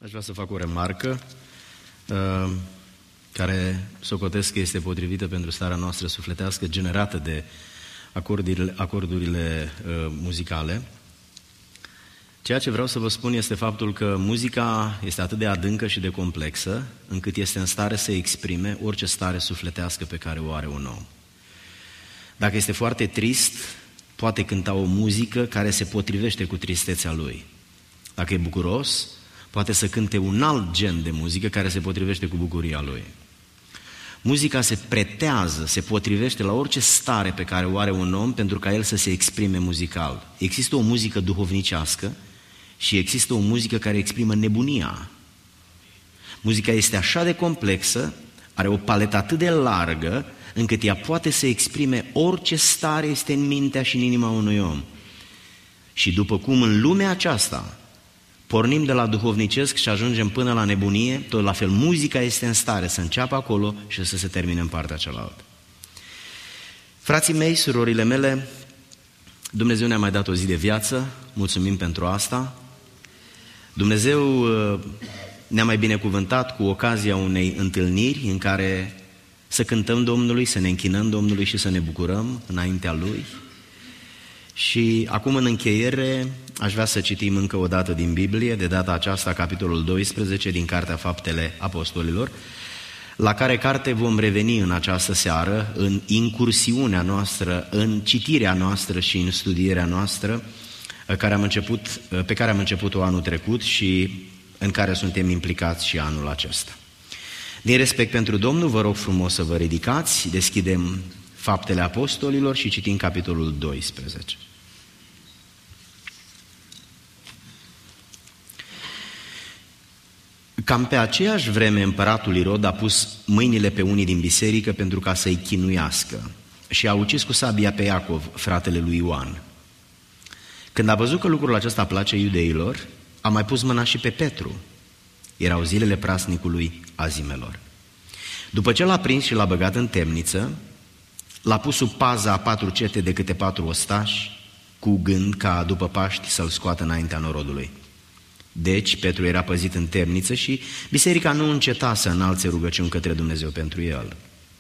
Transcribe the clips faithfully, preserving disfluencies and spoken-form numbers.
Aș vrea să fac o remarcă uh, care socotesc că este potrivită pentru starea noastră sufletească generată de acordurile, acordurile uh, muzicale. Ceea ce vreau să vă spun este faptul că muzica este atât de adâncă și de complexă, încât este în stare să exprime orice stare sufletească pe care o are un om. Dacă este foarte trist, poate cânta o muzică care se potrivește cu tristețea lui. Dacă e bucuros, poate să cânte un alt gen de muzică care se potrivește cu bucuria lui. Muzica se pretează, se potrivește la orice stare pe care o are un om pentru ca el să se exprime muzical. Există o muzică duhovnicească și există o muzică care exprimă nebunia. Muzica este așa de complexă, are o paletă atât de largă, încât ea poate să exprime orice stare este în mintea și în inima unui om. Și după cum în lumea aceasta pornim de la duhovnicesc și ajungem până la nebunie, tot la fel muzica este în stare să înceapă acolo și să se termine în partea cealaltă. Frații mei, surorile mele, Dumnezeu ne-a mai dat o zi de viață, mulțumim pentru asta. Dumnezeu ne-a mai binecuvântat cu ocazia unei întâlniri în care să cântăm Domnului, să ne închinăm Domnului și să ne bucurăm înaintea Lui. Și acum în încheiere aș vrea să citim încă o dată din Biblie, de data aceasta capitolul doisprezece din Cartea Faptele Apostolilor, la care carte vom reveni în această seară, în incursiunea noastră, în citirea noastră și în studierea noastră, care am început, pe care am început-o anul trecut și în care suntem implicați și anul acesta. Din respect pentru Domnul, vă rog frumos să vă ridicați, deschidem Faptele Apostolilor și citim capitolul doisprezece. Cam pe aceeași vreme împăratul Irod a pus mâinile pe unii din biserică pentru ca să-i chinuiască și a ucis cu sabia pe Iacov, fratele lui Ioan. Când a văzut că lucrul acesta place iudeilor, a mai pus mâna și pe Petru. Erau zilele prasnicului Azimelor. După ce l-a prins și l-a băgat în temniță, l-a pus sub paza a patru cete de câte patru ostași, cu gând ca după Paști să-l scoată înaintea norodului. Deci Petru era păzit în temniță și biserica nu înceta să înalțe rugăciuni către Dumnezeu pentru el.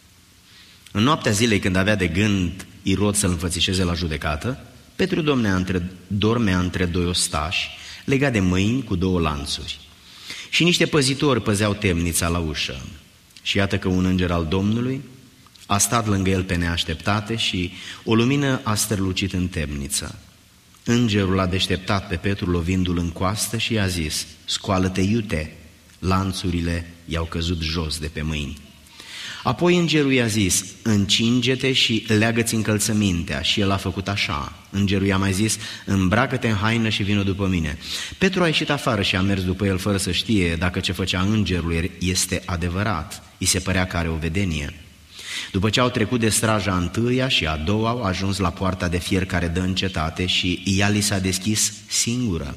În noaptea zilei, când avea de gând Irod să-l înfățișeze la judecată, Petru dormea între, dormea între doi ostași, legat de mâini cu două lanțuri. Și niște păzitori păzeau temnița la ușă. Și iată că un înger al Domnului a stat lângă el pe neașteptate și o lumină a strălucit în temniță. Îngerul a deșteptat pe Petru lovindu-l în coastă și i-a zis: scoală-te, iute, lanțurile i-au căzut jos de pe mâini. Apoi îngerul i-a zis: încinge-te și leagă-ți încălțămintea, și el a făcut așa. Îngerul i-a mai zis: îmbracă-te în haină și vină după mine. Petru a ieșit afară și a mers după el fără să știe dacă ce făcea îngerul este adevărat. I se părea că are o vedenie. După ce au trecut de straja întâia și a doua, au ajuns la poarta de fier care dă în cetate și ea li s-a deschis singură.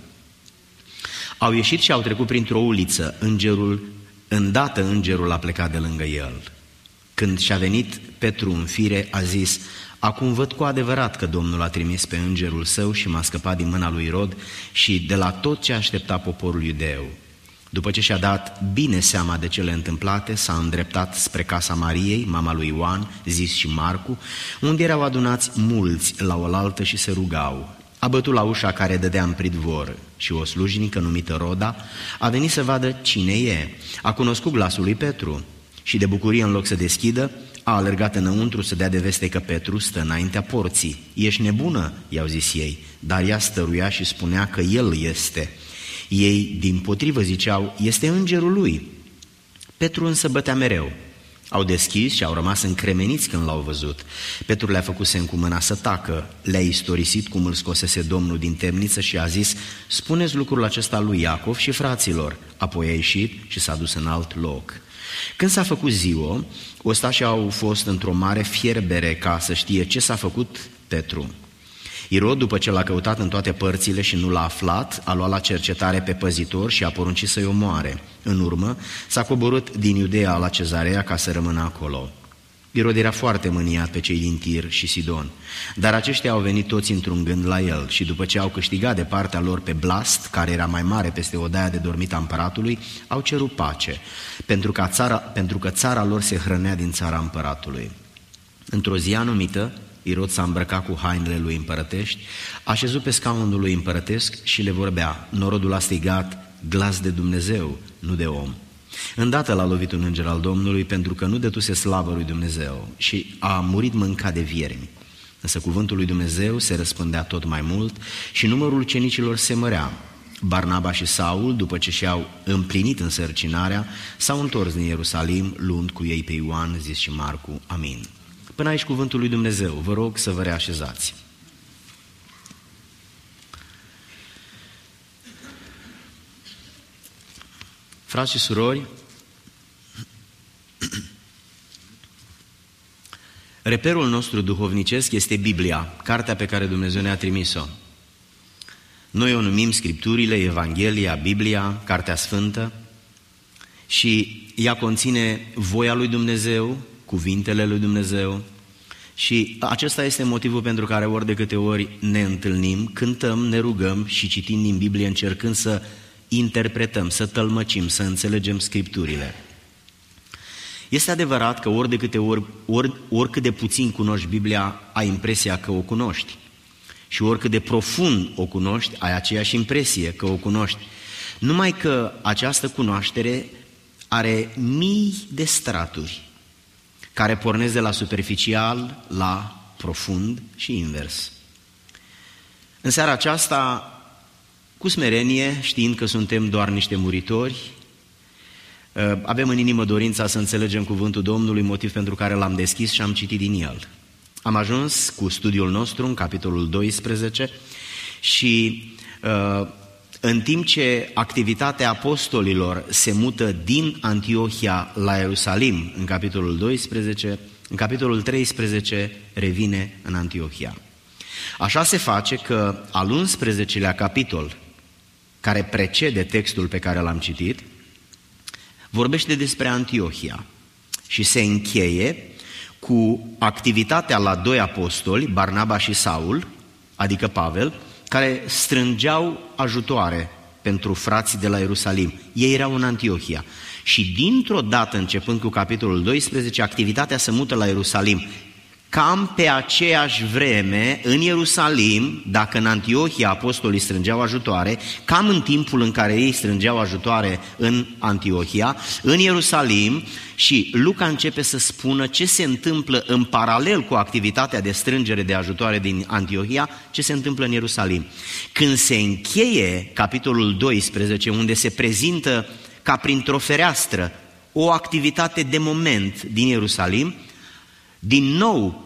Au ieșit și au trecut printr-o uliță. Îngerul, îndată îngerul a plecat de lângă el. Când și-a venit Petru în fire, a zis: acum văd cu adevărat că Domnul a trimis pe îngerul său și m-a scăpat din mâna lui Irod și de la tot ce aștepta poporul iudeu. După ce și-a dat bine seama de cele întâmplate, s-a îndreptat spre casa Mariei, mama lui Ioan, zis și Marcu, unde erau adunați mulți la oaltă și se rugau. A bătut la ușa care dădea în pridvor și o slujnică numită Roda a venit să vadă cine e. A cunoscut glasul lui Petru și de bucurie, în loc să deschidă, a alergat înăuntru să dea de veste că Petru stă înaintea porții. Ești nebună, i-au zis ei, dar ea stăruia și spunea că el este. Ei, dimpotrivă, ziceau: este îngerul lui. Petru însă bătea mereu. Au deschis și au rămas încremeniți când l-au văzut. Petru le-a făcut semn cu mâna să tacă, le-a istorisit cum îl scosese Domnul din temniță și a zis: spuneți lucrul acesta lui Iacov și fraților. Apoi a ieșit și s-a dus în alt loc. Când s-a făcut ziua, ostașii au fost într-o mare fierbere ca să știe ce s-a făcut Petru. Irod, după ce l-a căutat în toate părțile și nu l-a aflat, a luat la cercetare pe păzitor și a poruncit să-i omoare. În urmă, s-a coborât din Iudeea la Cezarea ca să rămână acolo. Irod era foarte mâniat pe cei din Tir și Sidon, dar aceștia au venit toți într-un gând la el și după ce au câștigat de partea lor pe Blast, care era mai mare peste odaia de dormit a împăratului, au cerut pace, pentru că țara, pentru că țara lor se hrănea din țara împăratului. Într-o zi anumită, Irod s-a îmbrăcat cu hainele lui împărătești, a șezut pe scaunul lui împărătesc și le vorbea. Norodul a strigat: glas de Dumnezeu, nu de om. Îndată l-a lovit un înger al Domnului, pentru că nu dătuse slavă lui Dumnezeu și a murit mâncat de viermi. Însă cuvântul lui Dumnezeu se răspândea tot mai mult și numărul ucenicilor se mărea. Barnaba și Saul, după ce și-au împlinit însărcinarea, s-au întors din Ierusalim, luând cu ei pe Ioan, zis și Marcu. Amin. Până aici cuvântul lui Dumnezeu. Vă rog să vă reașezați. Frați și surori, reperul nostru duhovnicesc este Biblia, cartea pe care Dumnezeu ne-a trimis-o. Noi o numim Scripturile, Evanghelia, Biblia, Cartea Sfântă, și ea conține voia lui Dumnezeu, cuvintele lui Dumnezeu, și acesta este motivul pentru care ori de câte ori ne întâlnim, cântăm, ne rugăm și citim din Biblie încercând să interpretăm, să tălmăcim, să înțelegem Scripturile. Este adevărat că ori de câte ori, ori, oricât de puțin cunoști Biblia, ai impresia că o cunoști. Și oricât de profund o cunoști, ai aceeași impresie că o cunoști. Numai că această cunoaștere are mii de straturi, care pornesc de la superficial la profund și invers. În seara aceasta, cu smerenie, știind că suntem doar niște muritori, avem în inimă dorința să înțelegem cuvântul Domnului, motiv pentru care l-am deschis și am citit din el. Am ajuns cu studiul nostru în capitolul doisprezece și în timp ce activitatea apostolilor se mută din Antiohia la Ierusalim în capitolul doisprezece, în capitolul treisprezece revine în Antiohia. Așa se face că al unsprezecelea capitol, care precede textul pe care l-am citit, vorbește despre Antiohia și se încheie cu activitatea la doi apostoli, Barnaba și Saul, adică Pavel, care strângeau ajutoare pentru frații de la Ierusalim. Ei erau în Antiohia. Și dintr-o dată, începând cu capitolul doisprezece, activitatea se mută la Ierusalim. Cam pe aceeași vreme, în Ierusalim, dacă în Antiohia apostolii strângeau ajutoare, cam în timpul în care ei strângeau ajutoare în Antiohia, în Ierusalim, și Luca începe să spună ce se întâmplă în paralel cu activitatea de strângere de ajutoare din Antiohia, ce se întâmplă în Ierusalim. Când se încheie capitolul doisprezece, unde se prezintă ca printr-o fereastră o activitate de moment din Ierusalim, din nou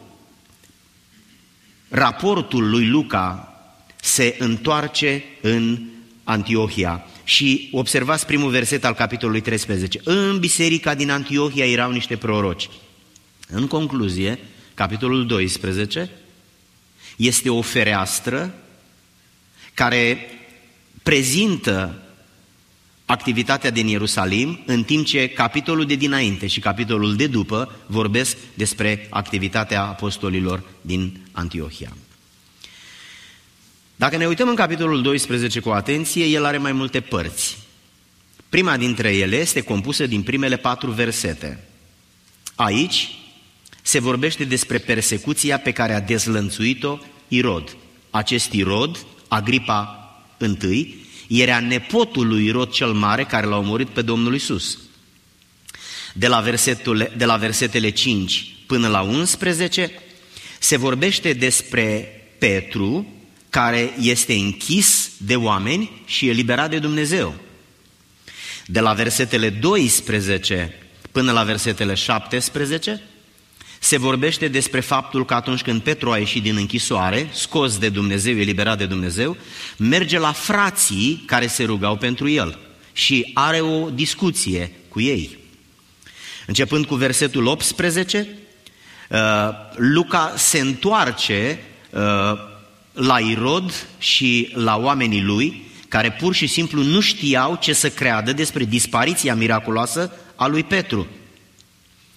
raportul lui Luca se întoarce în Antiohia. Și observați primul verset al capitolului treisprezece. În biserica din Antiohia erau niște proroci. În concluzie, capitolul doisprezece este o fereastră care prezintă activitatea din Ierusalim, în timp ce capitolul de dinainte și capitolul de după vorbesc despre activitatea apostolilor din Antiohia. Dacă ne uităm în capitolul doisprezece cu atenție, el are mai multe părți. Prima dintre ele este compusă din primele patru versete. Aici se vorbește despre persecuția pe care a dezlănțuit-o Irod. Acest Irod, Agripa I, era nepotul lui Irod cel Mare, care l-a omorât pe Domnul Iisus. De la, versetul, de la versetele cinci până la unsprezece se vorbește despre Petru, care este închis de oameni și eliberat de Dumnezeu. De la versetele doisprezece până la versetele șaptesprezece se vorbește despre faptul că atunci când Petru a ieșit din închisoare, scos de Dumnezeu, eliberat de Dumnezeu, merge la frații care se rugau pentru el și are o discuție cu ei. Începând cu versetul optsprezece, Luca se întoarce la Irod și la oamenii lui, care pur și simplu nu știau ce să creadă despre dispariția miraculoasă a lui Petru.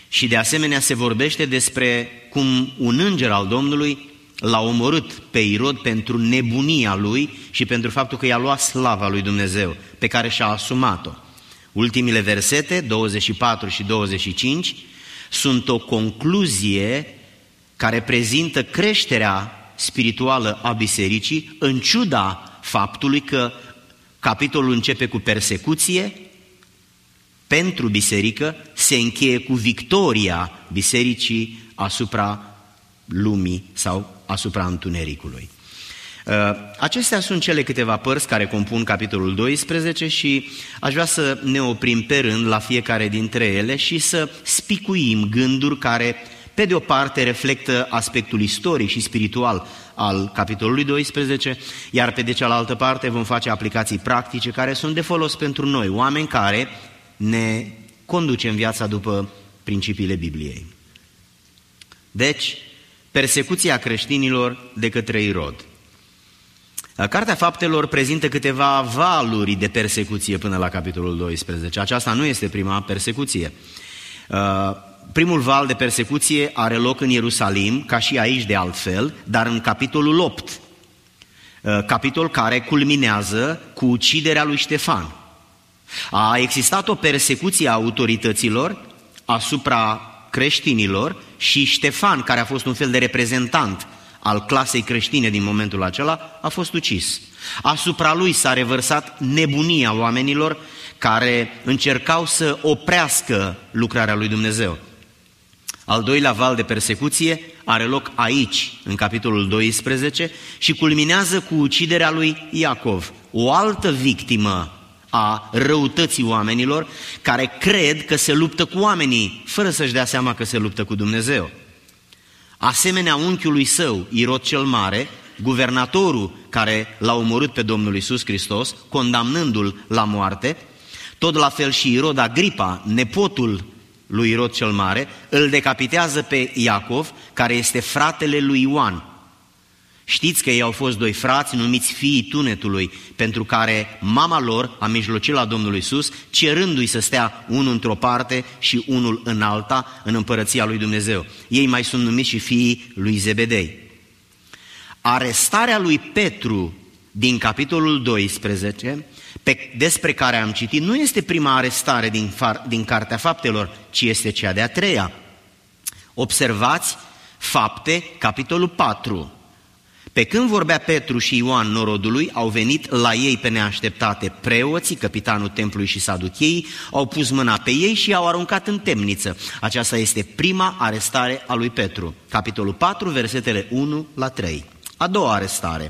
Și de asemenea se vorbește despre cum un înger al Domnului l-a omorât pe Irod pentru nebunia lui și pentru faptul că i-a luat slava lui Dumnezeu, pe care și-a asumat-o. Ultimile versete, douăzeci și patru și douăzeci și cinci, sunt o concluzie care prezintă creșterea spirituală a bisericii, în ciuda faptului că capitolul începe cu persecuție pentru biserică, se încheie cu victoria bisericii asupra lumii sau asupra întunericului. Acestea sunt cele câteva părți care compun capitolul doisprezece și aș vrea să ne oprim pe rând la fiecare dintre ele și să spicuim gânduri care, pe de o parte, reflectă aspectul istoric și spiritual al capitolului doisprezece, iar pe de cealaltă parte vom face aplicații practice care sunt de folos pentru noi, oameni care ne conducem viața după principiile Bibliei. Deci, persecuția creștinilor de către Irod. Cartea Faptelor prezintă câteva valuri de persecuție până la capitolul doisprezece. Aceasta nu este prima persecuție. Primul val de persecuție are loc în Ierusalim, ca și aici de altfel, dar în capitolul opt, capitol care culminează cu uciderea lui Ștefan. A existat o persecuție a autorităților asupra creștinilor și Ștefan, care a fost un fel de reprezentant al clasei creștine din momentul acela, a fost ucis. Asupra lui s-a revărsat nebunia oamenilor care încercau să oprească lucrarea lui Dumnezeu. Al doilea val de persecuție are loc aici, în capitolul doisprezece, și culminează cu uciderea lui Iacov, o altă victimă a răutății oamenilor care cred că se luptă cu oamenii, fără să-și dea seama că se luptă cu Dumnezeu. Asemenea unchiului său, Irod cel Mare, guvernatorul care l-a omorât pe Domnul Iisus Hristos, condamnându-l la moarte, tot la fel și Irod Agripa, nepotul lui Irod cel Mare, îl decapitează pe Iacov, care este fratele lui Ioan. Știți că ei au fost doi frați numiți fiii tunetului, pentru care mama lor a mijlocit la Domnul Iisus, cerându-i să stea unul într-o parte și unul în alta, în împărăția lui Dumnezeu. Ei mai sunt numiți și fiii lui Zebedei. Arestarea lui Petru din capitolul doisprezece, pe, despre care am citit, nu este prima arestare din, din Cartea Faptelor, ci este cea de-a treia. Observați Fapte, capitolul patru. Pe când vorbea Petru și Ioan norodului, au venit la ei pe neașteptate preoții, căpitanul templului și saducheii, au pus mâna pe ei și i-au aruncat în temniță. Aceasta este prima arestare a lui Petru. Capitolul patru, versetele unu la trei. A doua arestare.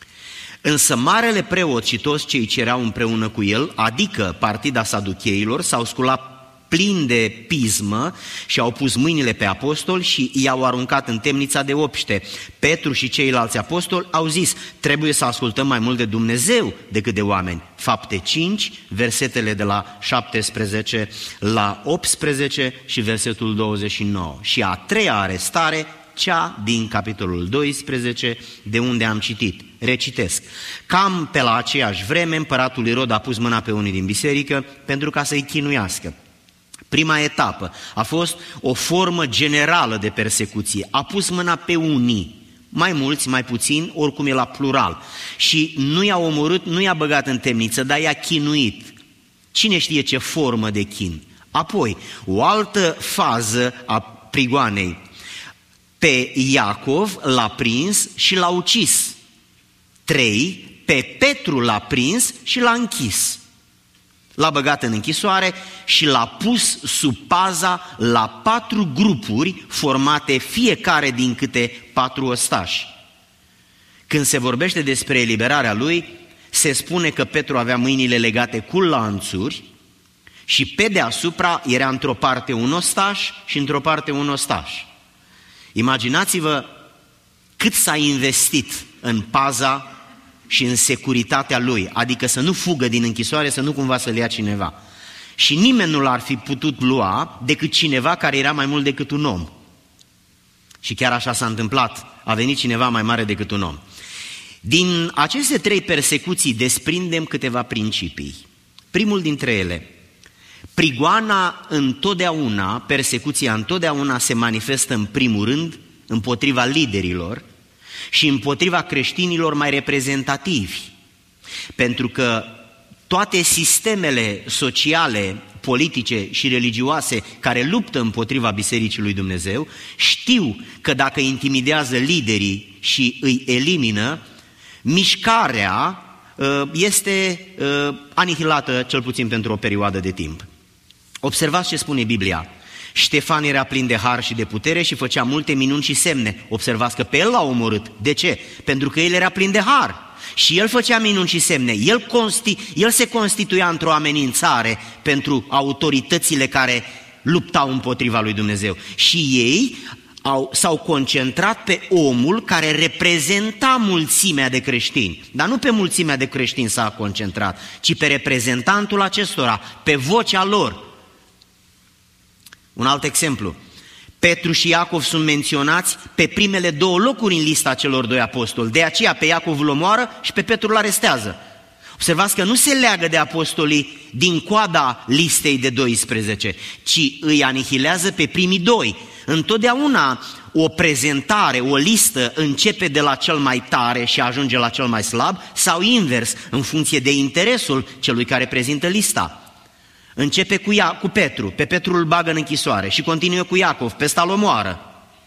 Însă marele preot și toți cei ce erau împreună cu el, adică partida saducheilor, s-au sculat plini de pismă și au pus mâinile pe apostoli și i-au aruncat în temnița de obște. Petru și ceilalți apostoli au zis: trebuie să ascultăm mai mult de Dumnezeu decât de oameni. Fapte cinci, versetele de la șaptesprezece la optsprezece și versetul douăzeci și nouă. Și a treia arestare, cea din capitolul doisprezece, de unde am citit. Recitesc. Cam pe la aceeași vreme, împăratul Irod a pus mâna pe unii din biserică pentru ca să-i chinuiască. Prima etapă a fost o formă generală de persecuție. A pus mâna pe unii, mai mulți, mai puțini, oricum e la plural. Și nu i-a omorât, nu i-a băgat în temniță, dar i-a chinuit. Cine știe ce formă de chin? Apoi, o altă fază a prigoanei. Pe Iacov l-a prins și l-a ucis. Trei, pe Petru l-a prins și l-a închis. L-a băgat în închisoare și l-a pus sub paza la patru grupuri formate fiecare din câte patru ostași. Când se vorbește despre eliberarea lui, se spune că Petru avea mâinile legate cu lanțuri și pe deasupra era într-o parte un ostaș și într-o parte un ostaș. Imaginați-vă cât s-a investit în paza și în securitatea lui, adică să nu fugă din închisoare, să nu cumva să-l ia cineva. Și nimeni nu l-ar fi putut lua decât cineva care era mai mult decât un om. Și chiar așa s-a întâmplat, a venit cineva mai mare decât un om. Din aceste trei persecuții desprindem câteva principii. Primul dintre ele, Prigoana întotdeauna, persecuția întotdeauna se manifestă în primul rând împotriva liderilor și împotriva creștinilor mai reprezentativi. Pentru că toate sistemele sociale, politice și religioase care luptă împotriva Bisericii lui Dumnezeu știu că dacă intimidează liderii și îi elimină, mișcarea este anihilată cel puțin pentru o perioadă de timp. Observați ce spune Biblia. Ștefan era plin de har și de putere și făcea multe minuni și semne. Observați că pe el l-au omorât. De ce? Pentru că el era plin de har și el făcea minuni și semne. El, consti- el se constituia într-o amenințare pentru autoritățile care luptau împotriva lui Dumnezeu. Și ei au, s-au concentrat pe omul care reprezenta mulțimea de creștini. Dar nu pe mulțimea de creștini s-a concentrat, ci pe reprezentantul acestora, pe vocea lor. Un alt exemplu. Petru și Iacov sunt menționați pe primele două locuri în lista celor doi apostoli. De aceea pe Iacov îl omoară și pe Petru îl arestează. Observați că nu se leagă de apostolii din coada listei de doisprezece, ci îi anihilează pe primii doi. Întotdeauna o prezentare, o listă începe de la cel mai tare și ajunge la cel mai slab sau invers, în funcție de interesul celui care prezintă lista. Începe cu, Ia, cu Petru, pe Petru îl bagă în închisoare și continuă cu Iacov, pe ăsta îl omoară.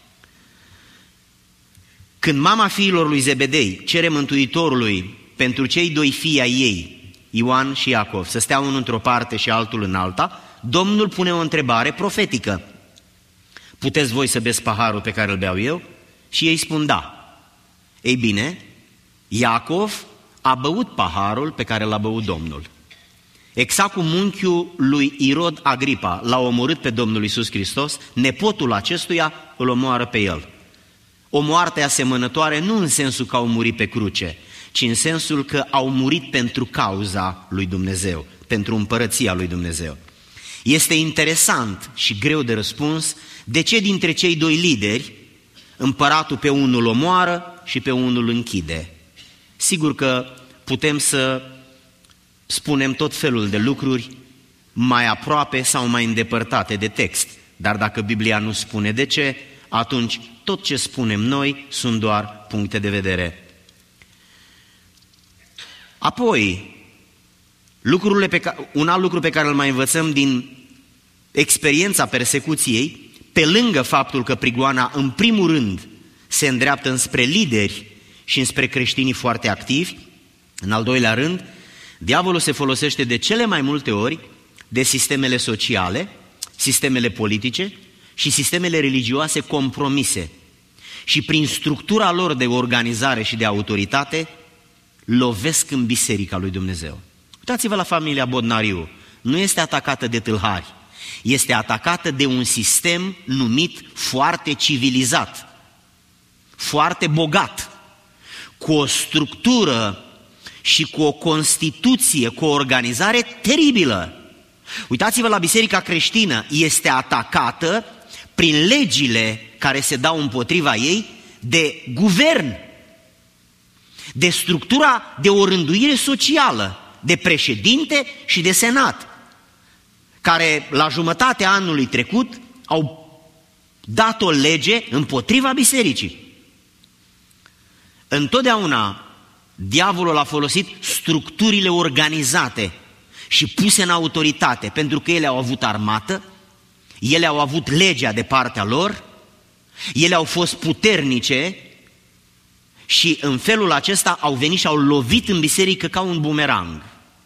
Când mama fiilor lui Zebedei cere Mântuitorului pentru cei doi fii ai ei, Ioan și Iacov, să stea unul într-o parte și altul în alta, Domnul pune o întrebare profetică. Puteți voi să beți paharul pe care îl beau eu? Și ei spun da. Ei bine, Iacov a băut paharul pe care l-a băut Domnul. Exact cum unchiul lui Irod Agripa l-a omorât pe Domnul Iisus Hristos, nepotul acestuia îl omoară pe el. O moarte asemănătoare nu în sensul că au murit pe cruce, ci în sensul că au murit pentru cauza lui Dumnezeu, pentru împărăția lui Dumnezeu. Este interesant și greu de răspuns de ce dintre cei doi lideri împăratul pe unul omoară și pe unul închide. Sigur că putem să spunem tot felul de lucruri mai aproape sau mai îndepărtate de text, dar dacă Biblia nu spune de ce, atunci tot ce spunem noi sunt doar puncte de vedere. Apoi, lucrurile pe ca... un alt lucru pe care îl mai învățăm din experiența persecuției, pe lângă faptul că prigoana în primul rând se îndreaptă înspre lideri și înspre creștinii foarte activi, în al doilea rând, diavolul se folosește de cele mai multe ori de sistemele sociale, sistemele politice și sistemele religioase compromise și prin structura lor de organizare și de autoritate lovesc în Biserica lui Dumnezeu. Uitați-vă la familia Bodnariu, nu este atacată de tâlhari, este atacată de un sistem numit foarte civilizat, foarte bogat, cu o structură și cu o constituție, cu o organizare teribilă. Uitați-vă la Biserica creștină, este atacată prin legile care se dau împotriva ei de guvern, de structura de o rânduire socială, de președinte și de senat, care la jumătatea anului trecut au dat o lege împotriva bisericii. Întotdeauna diavolul a folosit structurile organizate și puse în autoritate, pentru că ele au avut armată, ele au avut legea de partea lor, ele au fost puternice și în felul acesta au venit și au lovit în biserică ca un bumerang.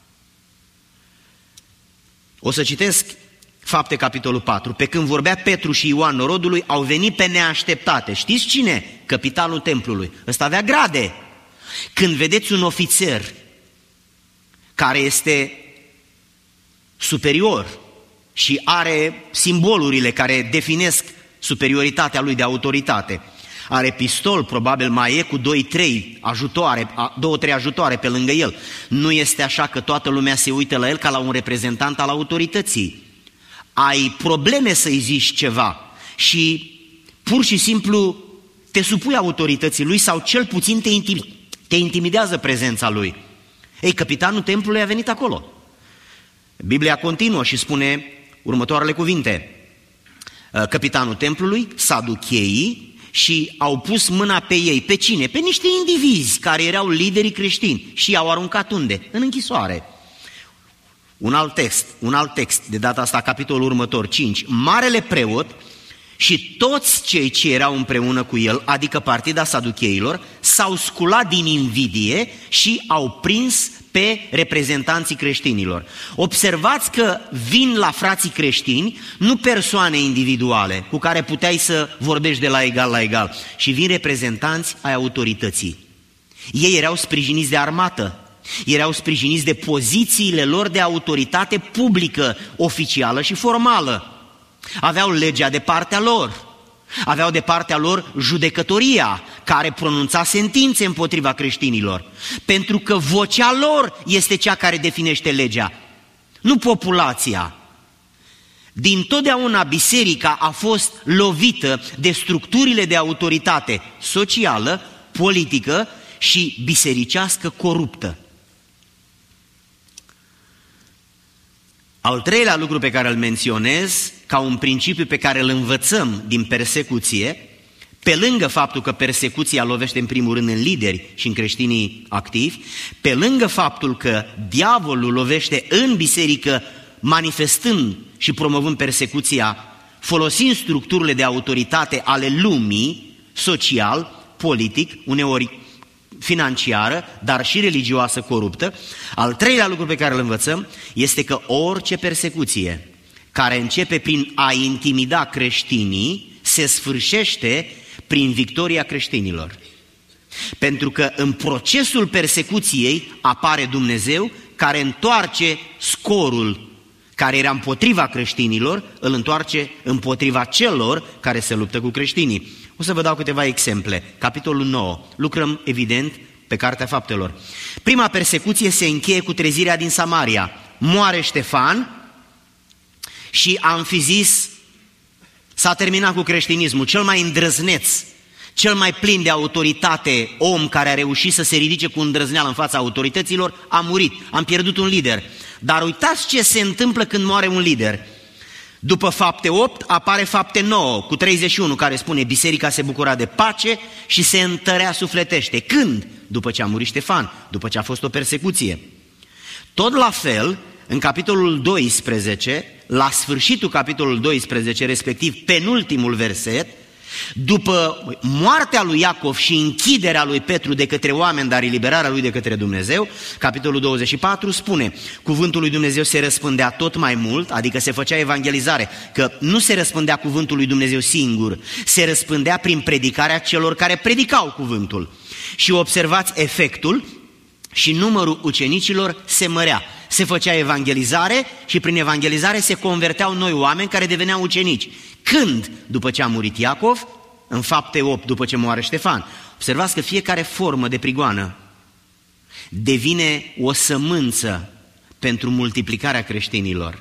O să citesc Fapte, capitolul patru. Pe când vorbea Petru și Ioan norodului, au venit pe neașteptate. Știți cine? Căpitanul templului. Ăsta avea grade. Când vedeți un ofițer care este superior și are simbolurile care definesc superioritatea lui de autoritate, are pistol, probabil mai e cu doi trei ajutoare, două trei ajutoare pe lângă el. Nu este așa că toată lumea se uită la el ca la un reprezentant al autorității. Ai probleme să-i zici ceva și pur și simplu te supui autorității lui sau cel puțin te, intim- te intimidează prezența lui. Ei, căpitanul templului a venit acolo. Biblia continuă și spune următoarele cuvinte. Capitanul templului, saducheii, și au pus mâna pe ei. Pe cine? Pe niște indivizi care erau liderii creștini și i-au aruncat unde? În închisoare. Un alt text, un alt text, de data asta capitolul următor, cinci. Marele preot și toți cei ce erau împreună cu el, adică partida saducheilor, s-au sculat din invidie și au prins pe reprezentanții creștinilor. Observați că vin la frații creștini nu persoane individuale cu care puteai să vorbești de la egal la egal, și vin reprezentanți ai autorității. Ei erau sprijiniți de armată, erau sprijiniți de pozițiile lor de autoritate publică, oficială și formală. Aveau legea de partea lor, aveau de partea lor judecătoria care pronunța sentințe împotriva creștinilor, pentru că vocea lor este cea care definește legea, nu populația. Dintotdeauna biserica a fost lovită de structurile de autoritate socială, politică și bisericească coruptă. Al treilea lucru pe care îl menționez, ca un principiu pe care îl învățăm din persecuție, pe lângă faptul că persecuția lovește în primul rând în lideri și în creștinii activi, pe lângă faptul că diavolul lovește în biserică manifestând și promovând persecuția, folosind structurile de autoritate ale lumii, social, politic, uneori financiară, dar și religioasă coruptă, al treilea lucru pe care îl învățăm este că orice persecuție care începe prin a intimida creștinii se sfârșește prin victoria creștinilor. Pentru că în procesul persecuției apare Dumnezeu care întoarce scorul care era împotriva creștinilor, îl întoarce împotriva celor care se luptă cu creștinii. O să vă dau câteva exemple. Capitolul nouă. Lucrăm, evident, pe Cartea Faptelor. Prima persecuție se încheie cu trezirea din Samaria. Moare Ștefan și am fi zis, s-a terminat cu creștinismul. Cel mai îndrăzneț, cel mai plin de autoritate om care a reușit să se ridice cu îndrăzneală în fața autorităților, a murit. Am pierdut un lider. Dar uitați ce se întâmplă când moare un lider. După Fapte opt apare Fapte nouă cu treizeci și unu care spune biserica se bucura de pace și se întărea sufletește. Când? După ce a murit Ștefan, după ce a fost o persecuție. Tot la fel, în capitolul doisprezece, la sfârșitul capitolului doisprezece, respectiv penultimul verset, după moartea lui Iacov și închiderea lui Petru de către oameni, dar eliberarea lui de către Dumnezeu, capitolul douăzeci și patru spune, cuvântul lui Dumnezeu se răspândea tot mai mult, adică se făcea evangelizare, că nu se răspândea cuvântul lui Dumnezeu singur, se răspândea prin predicarea celor care predicau cuvântul. Și observați efectul, și numărul ucenicilor se mărea. Se făcea evangelizare și prin evangelizare se converteau noi oameni care deveneau ucenici. Când? După ce a murit Iacov, în Fapte opt, după ce moare Ștefan. Observați că fiecare formă de prigoană devine o sămânță pentru multiplicarea creștinilor.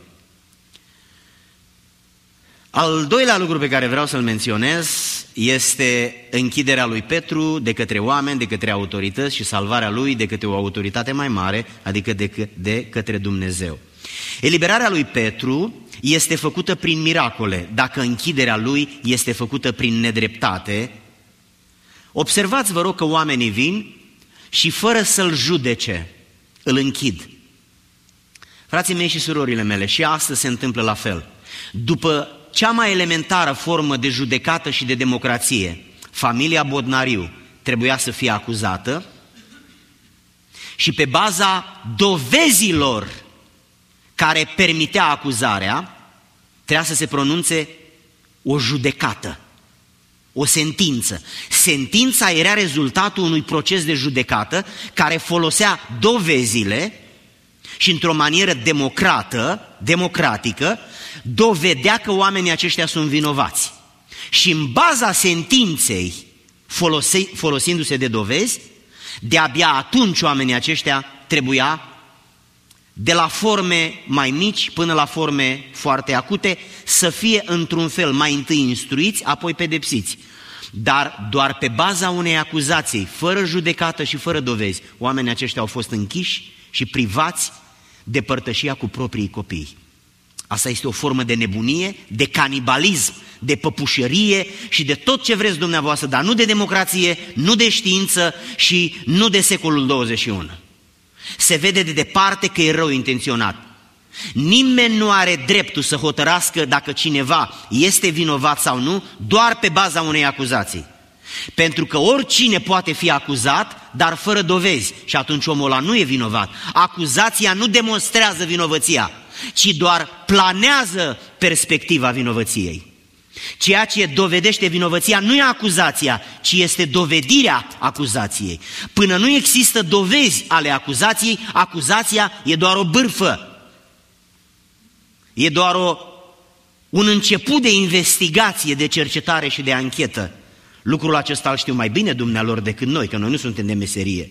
Al doilea lucru pe care vreau să-l menționez este închiderea lui Petru de către oameni, de către autorități și salvarea lui de către o autoritate mai mare, adică de, de către Dumnezeu. Eliberarea lui Petru este făcută prin miracole, dacă închiderea lui este făcută prin nedreptate. Observați, vă rog, că oamenii vin și fără să-l judece, îl închid. Frații mei și surorile mele, și astăzi se întâmplă la fel. După cea mai elementară formă de judecată și de democrație, familia Bodnariu trebuia să fie acuzată și pe baza dovezilor care permitea acuzarea, trebuia să se pronunțe o judecată, o sentință. Sentința era rezultatul unui proces de judecată care folosea dovezile și într-o manieră democrată, democratică, dovedea că oamenii aceștia sunt vinovați. Și în baza sentinței, folose, folosindu-se de dovezi, de-abia atunci oamenii aceștia trebuia, de la forme mai mici până la forme foarte acute, să fie într-un fel mai întâi instruiți, apoi pedepsiți. Dar doar pe baza unei acuzații, fără judecată și fără dovezi, oamenii aceștia au fost închiși și privați de părtășia cu proprii copii. Asta este o formă de nebunie, de canibalism, de păpușerie și de tot ce vreți dumneavoastră, dar nu de democrație, nu de știință și nu de secolul douăzeci și unu. Se vede de departe că e rău intenționat. Nimeni nu are dreptul să hotărască dacă cineva este vinovat sau nu, doar pe baza unei acuzații. Pentru că oricine poate fi acuzat, dar fără dovezi, și atunci omul ăla nu e vinovat. Acuzația nu demonstrează vinovăția, ci doar planează perspectiva vinovăției. Ceea ce dovedește vinovăția nu e acuzația, ci este dovedirea acuzației. Până nu există dovezi ale acuzației, acuzația e doar o bârfă. E doar o, un început de investigație, de cercetare și de anchetă. Lucrul acesta îl știu mai bine dumnealor decât noi, că noi nu suntem de meserie.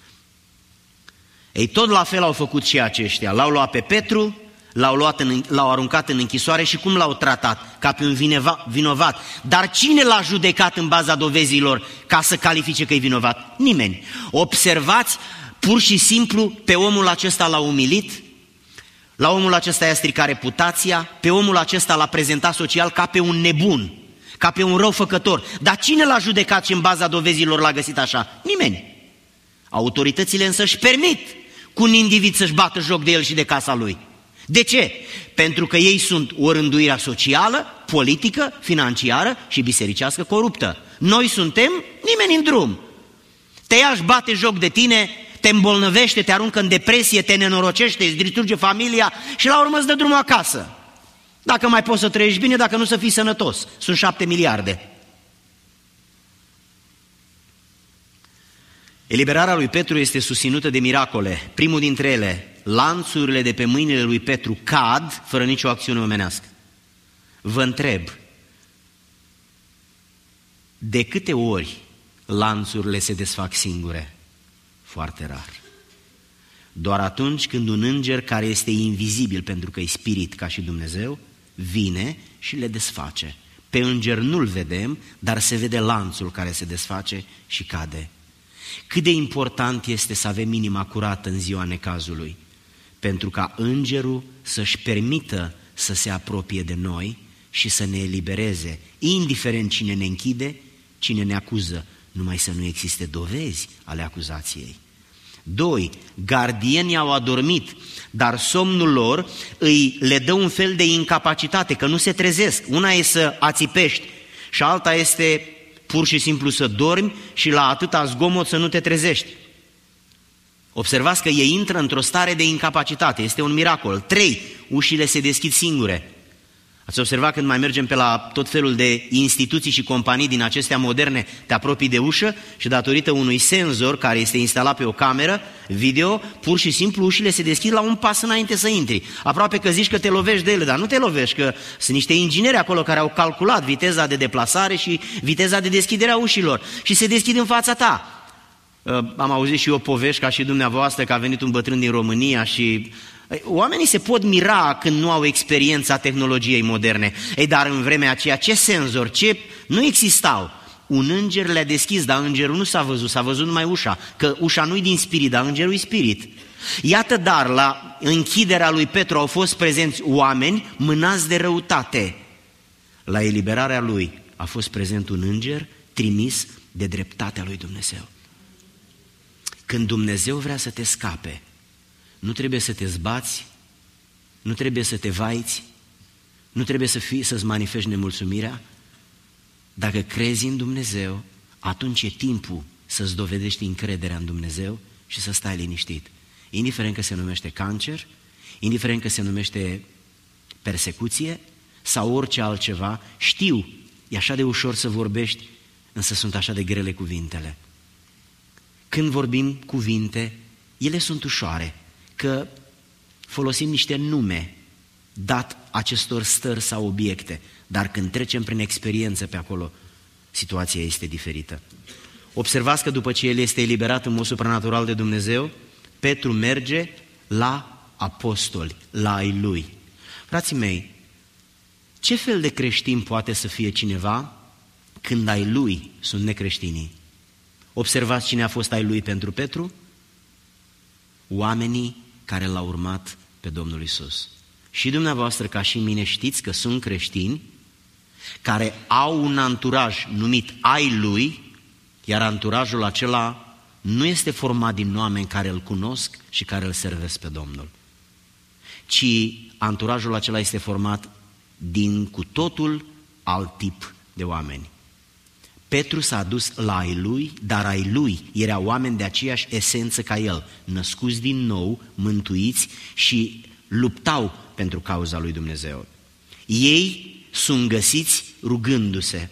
Ei, tot la fel au făcut și aceștia. L-au luat pe Petru, l-au, luat în, l-au aruncat în închisoare și cum l-au tratat? Ca pe un vineva, vinovat. Dar cine l-a judecat în baza dovezilor ca să califice că e vinovat? Nimeni. Observați, pur și simplu, pe omul acesta l-a umilit, la omul acesta i-a stricat reputația, pe omul acesta l-a prezentat social ca pe un nebun, ca pe un răufăcător. Dar cine l-a judecat și în baza dovezilor l-a găsit așa? Nimeni. Autoritățile însă își permit cu un individ să-și bată joc de el și de casa lui. De ce? Pentru că ei sunt o rânduire socială, politică, financiară și bisericească coruptă. Noi suntem nimeni în drum. Te ia și bate joc de tine, te îmbolnăvește, te aruncă în depresie, te nenorocește, îți distruge familia și la urmă îți dă drumul acasă. Dacă mai poți să trăiești bine, dacă nu să fii sănătos. Sunt șapte miliarde. Eliberarea lui Petru este susținută de miracole. Primul dintre ele, lanțurile de pe mâinile lui Petru cad fără nicio acțiune omenească. Vă întreb, de câte ori lanțurile se desfac singure? Foarte rar. Doar atunci când un înger care este invizibil pentru că e spirit ca și Dumnezeu, vine și le desface. Pe înger nu-l vedem, dar se vede lanțul care se desface și cade. Cât de important este să avem inima curată în ziua necazului, pentru ca îngerul să-și permită să se apropie de noi și să ne elibereze, indiferent cine ne închide, cine ne acuză, numai să nu existe dovezi ale acuzației. Doi, gardienii au adormit, dar somnul lor îi le dă un fel de incapacitate, că nu se trezesc. Una e să ațipești și alta este pur și simplu să dormi și la atâta zgomot să nu te trezești. Observați că ei intră într-o stare de incapacitate, este un miracol. Trei, ușile se deschid singure. Ați observat când mai mergem pe la tot felul de instituții și companii din acestea moderne, te apropii de ușă și datorită unui senzor care este instalat pe o cameră video, pur și simplu ușile se deschid la un pas înainte să intri. Aproape că zici că te lovești de ele, dar nu te lovești, că sunt niște ingineri acolo care au calculat viteza de deplasare și viteza de deschidere a ușilor și se deschid în fața ta. Am auzit și eu povești ca și dumneavoastră că a venit un bătrân din România și oamenii se pot mira când nu au experiența tehnologiei moderne. Ei, dar în vremea aceea, ce senzor, ce... nu existau. Un înger le-a deschis, dar îngerul nu s-a văzut, s-a văzut numai ușa, că ușa nu-i din spirit, dar îngerul e spirit. Iată, dar la închiderea lui Petru au fost prezenți oameni mânați de răutate. La eliberarea lui a fost prezent un înger trimis de dreptatea lui Dumnezeu. Când Dumnezeu vrea să te scape, nu trebuie să te zbați, nu trebuie să te vaiți, nu trebuie să fii, să-ți manifesti nemulțumirea. Dacă crezi în Dumnezeu, atunci e timpul să-ți dovedești încrederea în Dumnezeu și să stai liniștit. Indiferent că se numește cancer, indiferent că se numește persecuție sau orice altceva, știu, e așa de ușor să vorbești, însă sunt așa de grele cuvintele. Când vorbim cuvinte, ele sunt ușoare, că folosim niște nume dat acestor stări sau obiecte, dar când trecem prin experiență pe acolo, situația este diferită. Observați că după ce el este eliberat în mod supranatural de Dumnezeu, Petru merge la apostoli, la ai lui. Frații mei, ce fel de creștin poate să fie cineva când ai lui sunt necreștinii? Observați cine a fost ai lui pentru Petru? Oamenii care l-au urmat pe Domnul Iisus. și dumneavoastră ca și mine știți că sunt creștini care au un anturaj numit ai lui, iar anturajul acela nu este format din oameni care îl cunosc și care îl servesc pe Domnul, ci anturajul acela este format din cu totul alt tip de oameni. Petru s-a dus la ai lui, dar ai lui erau oameni de aceeași esență ca el, născuți din nou, mântuiți și luptau pentru cauza lui Dumnezeu. Ei sunt găsiți rugându-se.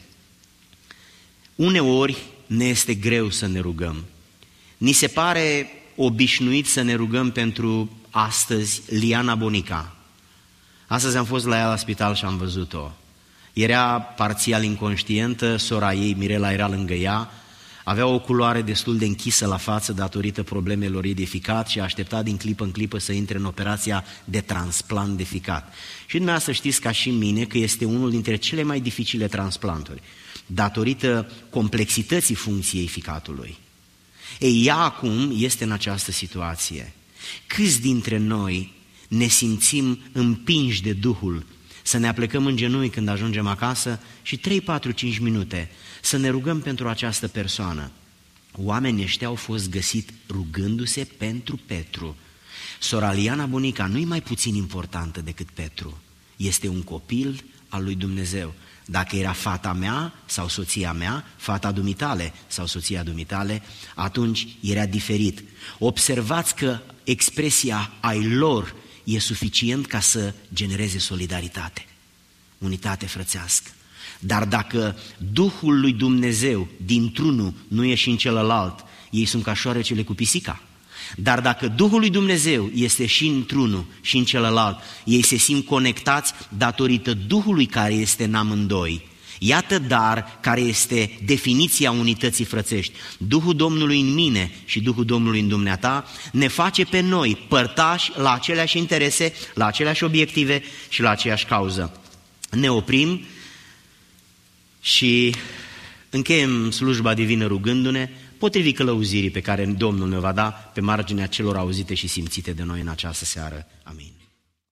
Uneori ne este greu să ne rugăm. Ni se pare obișnuit să ne rugăm pentru astăzi Liana Bonica. Astăzi am fost la ea la spital și am văzut-o. Era parțial inconștientă, sora ei, Mirela, era lângă ea, avea o culoare destul de închisă la față datorită problemelor ei de ficat și aștepta din clipă în clipă să intre în operația de transplant de ficat. Și dumneavoastră știți ca și mine că este unul dintre cele mai dificile transplanturi, datorită complexității funcției ficatului. Ei, ea acum este în această situație. Câți dintre noi ne simțim împinși de Duhul să ne aplecăm în genunchi când ajungem acasă și trei, patru, cinci minute să ne rugăm pentru această persoană? Oamenii ăștia au fost găsiți rugându-se pentru Petru. Sora Liana Bonica nu e mai puțin importantă decât Petru. Este un copil al lui Dumnezeu. Dacă era fata mea sau soția mea, fata dumitale sau soția dumitale, atunci era diferit. Observați că expresia ai lor e suficient ca să genereze solidaritate, unitate frățească. Dar dacă Duhul lui Dumnezeu dintr-unul nu e și în celălalt, ei sunt ca șoarecele cu pisica. Dar dacă Duhul lui Dumnezeu este și într-unul și în celălalt, ei se simt conectați datorită Duhului care este în amândoi. Iată dar care este definiția unității frățești. Duhul Domnului în mine și Duhul Domnului în dumneata ne face pe noi părtași la aceleași interese, la aceleași obiective și la aceeași cauză. Ne oprim și încheiem slujba divină rugându-ne potrivit călăuzirii pe care Domnul ne va da pe marginea celor auzite și simțite de noi în această seară. Amin.